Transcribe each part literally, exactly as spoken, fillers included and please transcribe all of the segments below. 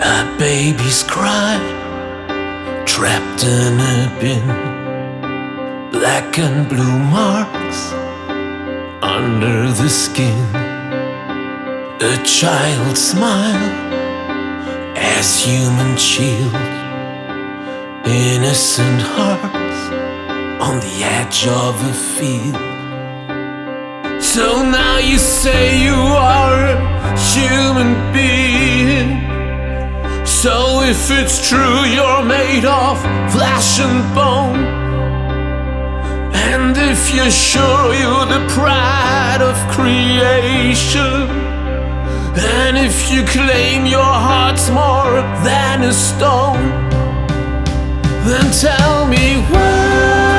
A baby's cry, trapped in a bin, black and blue marks under the skin. A child's smile as human shield, innocent hearts on the edge of a field. So now you say you are a human being. So if it's true you're made of flesh and bone, and if you're sure you're the pride of creation, and if you claim your heart's more than a stone, then tell me why.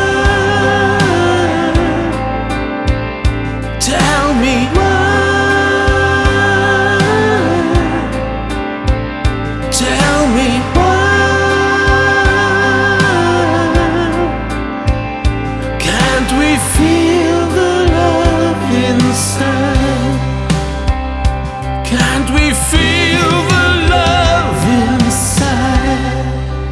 Tell me why. Tell me why. Can't we feel the love inside? Can't we feel the love inside?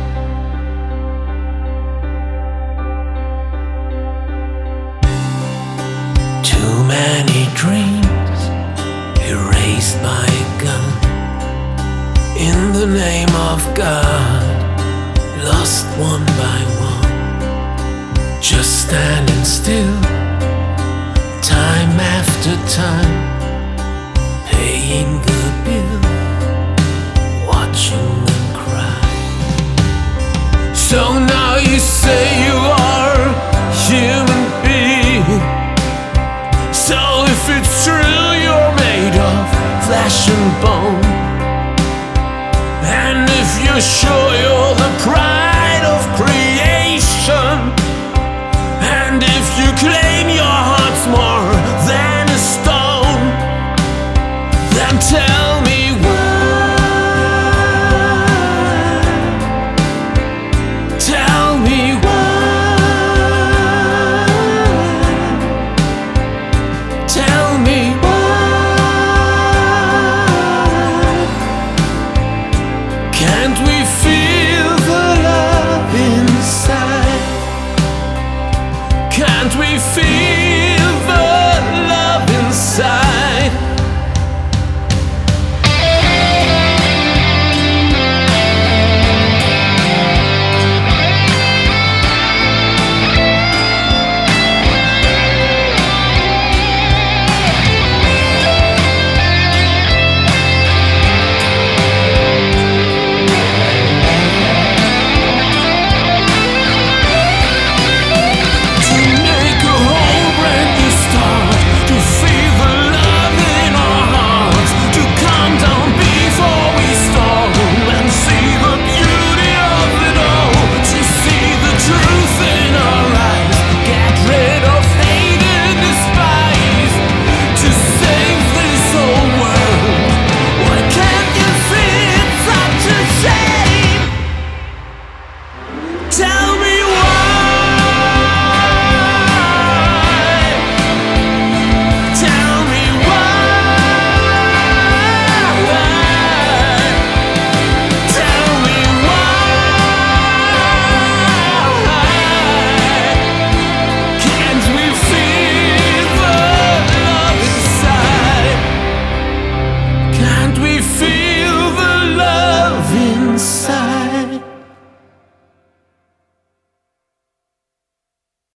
Too many dreams erased by a gun, in the name of God, lost one by one. Just standing still, time after time, paying the bill, watching them cry. So now you say you are a human being. So if it's true you're made of flesh and bone, and if you're sure you're the pride